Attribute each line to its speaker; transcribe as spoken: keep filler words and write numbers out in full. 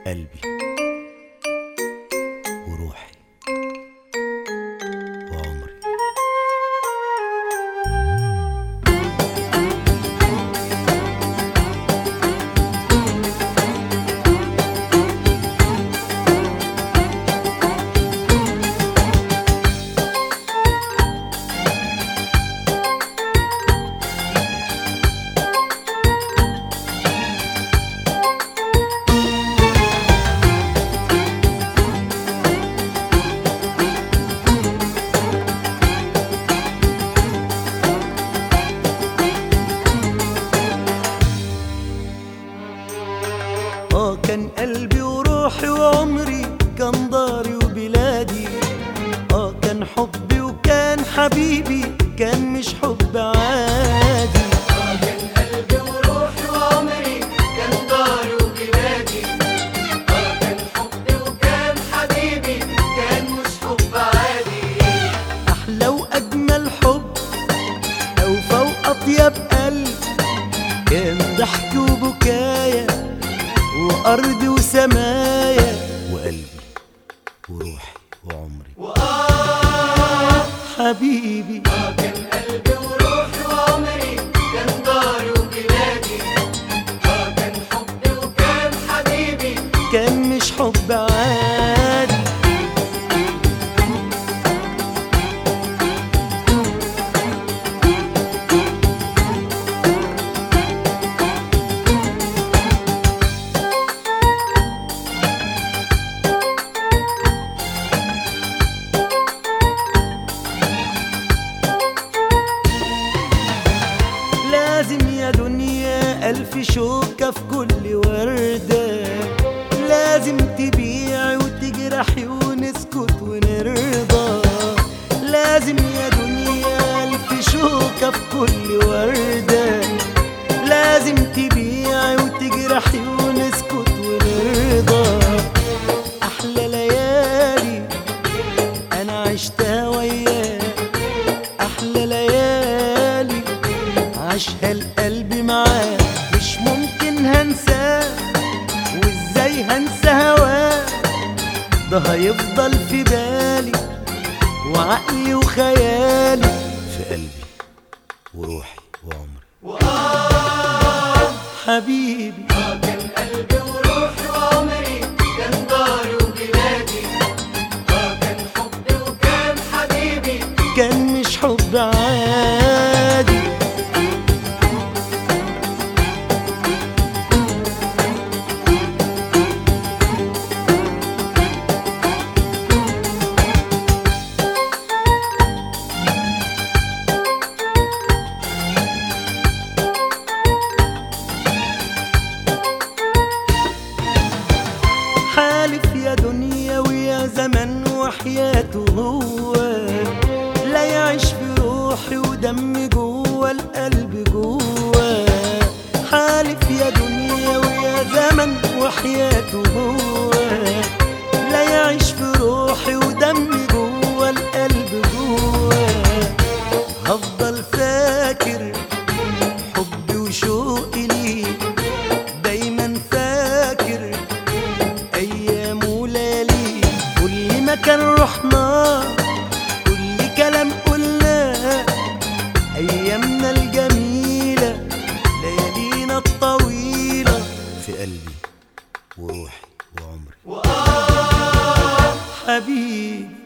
Speaker 1: قلبي وروحي وعمري. آه كان قلبي وروحي وعمري، كان داري وبلادي. آه كان حبي وكان حبيبي، كان مش حب عادي.
Speaker 2: آه كان قلبي وروحي وعمري، كان داري وبلادي. آه كان حبي وكان حبيبي، كان مش حب عادي.
Speaker 1: أحلى وأجمل حب أوفى وأطيب قلب، كان ضحك وبكايا وأرض وسمايا وقلبي وروحي وعمري
Speaker 2: وآه
Speaker 1: حبيبي.
Speaker 2: آه كان قلبي وروحي وعمري، كان داري وبلادي. آه كان حبي وكان حبيبي،
Speaker 1: كان مش حب عادي. لازم يا دنيا ألف شوكة في كل وردة، لازم تبيعي وتجرحي ونسكت ونرضى. لازم يا دنيا ألف شوكة في كل وردة، لازم تبيعي وتجرحي ونسكت ونرضى. أحلى ليالي أنا عشتها وياك، أحلى ليالي عاشها القلب معاه، مش ممكن هنساه، وازاي هنسى هواه؟ ده هيفضل في بالي وعقلي وخيالي، في قلبي وروحي وعمري
Speaker 2: وآه
Speaker 1: حبيبي.
Speaker 2: آه كان قلبي وروحي وعمري، كان داري وبلادي. آه كان حبي وكان حبيبي،
Speaker 1: كان مش حب عادي. حالف يا دنيا ويا زمن وحياته هو، لا يعيش في روحي ودمي جوه القلب جوه. حالف يا دنيا ويا زمن وحياته هو، لا يعيش في روحي ودمي جوه القلب جوه. هفضل فاكر حبي وشوقي ليك، دايما فاكر أيام وليالي. كل مكان رحنا، كل كلام قلناه، أيامنا الجميلة، ليالينا الطويلة، في قلبي وروحي وعمري
Speaker 2: وآه
Speaker 1: حبيبي.